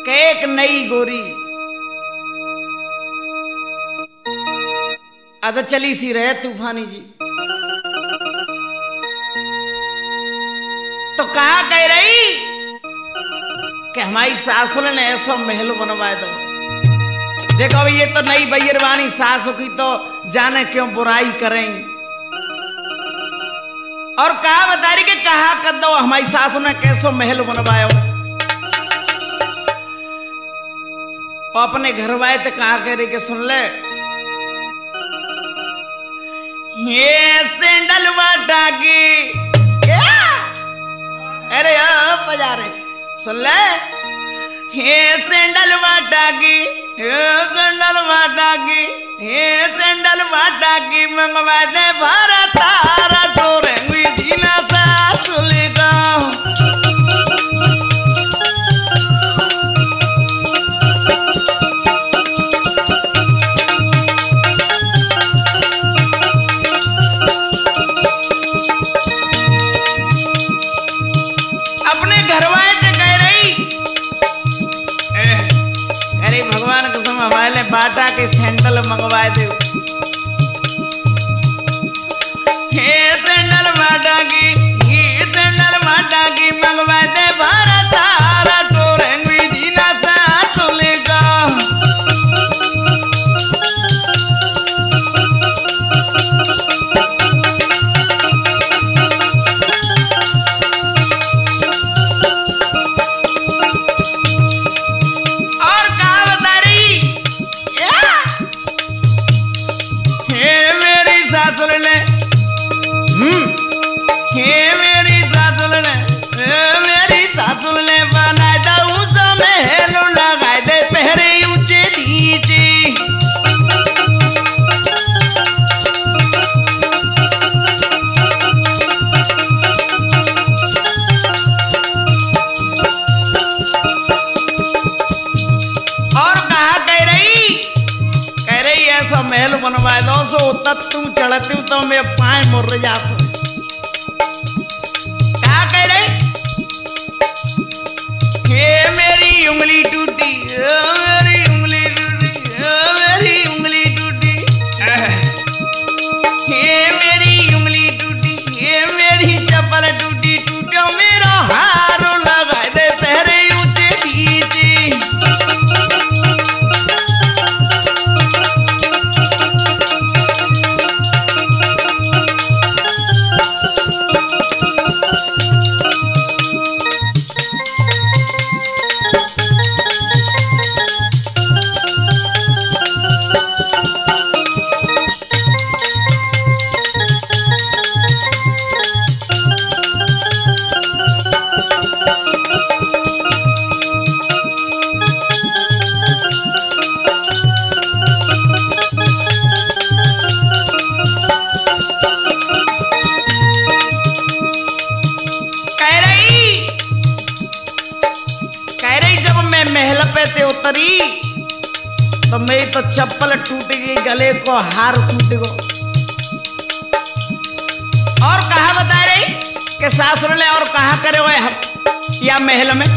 कि एक नई गोरी अद चली सी रहे तूफानी जी, तो कहा कह रही कि हमारी सासुर ने ऐसा महल बनवाए दो। देखो भाई ये तो नई बैरवानी सासु की तो जाने क्यों बुराई करें। और कहा बता रही कि कहा कर दो हमारी सासु ने कैसो महल बनवायो। अपने घर वाए तो कहा कह रही कि सुन ले ये सैंडल वाटा की, अरे बजा रहे सुन ले ये सैंडल वाटा की, सैंडल वाटा की, ये सैंडल वाटा की मंगवा दे भारत तारा टोरेंगी जीना सासुली का। हमारे बाटा के सैंडल मंगवाए दे, सैंडल बाटा की, ये सैंडल बाटा की मंगवाए दे भारत तारा टोरेंगी जीना सासुली का। महल बनवाए दो सो तब तुम चढ़ती हो तो मैं पाए मुर जाता। क्या कह रहे हे मेरी उंगली टूटी, मेरी उंगली टूटी, मेरी उंगली टूटी, हे मेरी उंगली टूटी, ये मेरी चप्पल टूटी, टूटो मेरा हार लगाए दे पहरे ऊंचे नीचे। उतरी तो मेरी तो चप्पल टूट गई, गले को हार टूट गो। और कहा बता रही कि सासुर ने और कहा करे हुए हम या महल में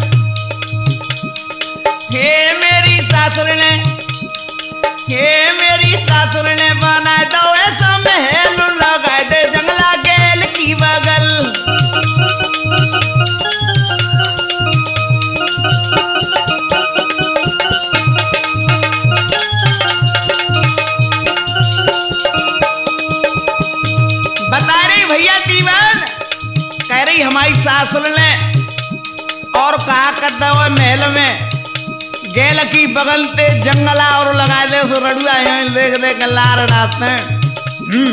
हे मेरी सासुर ने, हे मेरी सासुर ने बना दो ऐसा महल लगा दे जंगला गेल की बगल। हमारी सासुर ने और कहा करता हुआ महल में गेल की बगल ते जंगला और लगा दे सो रड़ुआ देख देख लार डालते हैं।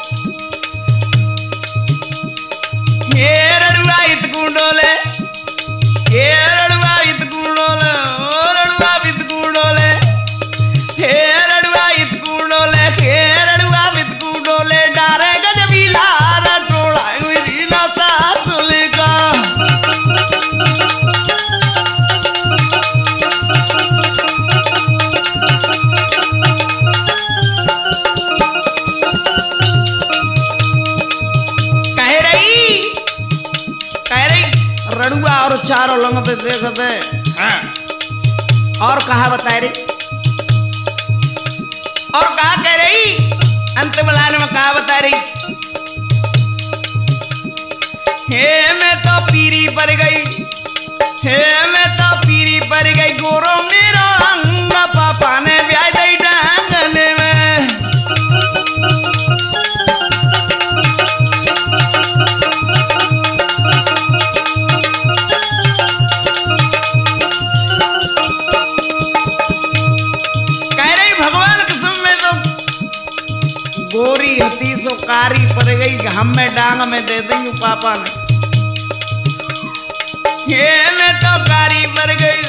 ये रड़ुआ इतकू डोले, ये रड़ुआ इतकू डोले, ओ रड़ुआ इतकू डोले, हे रड़ुआ इतकू डोले, हे रड़ुआ इतकू डोले डारे गजबी लार टोड़ा जीना सासुली का। रड़ुआ और चारों लंग पे देखते हाँ। और कहा बताए रे, और कहा कह रही अंतिम लाइन में कहा बता रही, हे मैं तो पीरी पर गई, हे मैं तो पीरी पर गई, गोरो मेरो अंग पापा ने ब्याह दई डांगने में। कह रही भगवान कसम में तो गोरी हती सो कारी पर गई, हम में डांग में दे दी पापा ने, ये मैं तो कारी पर गई,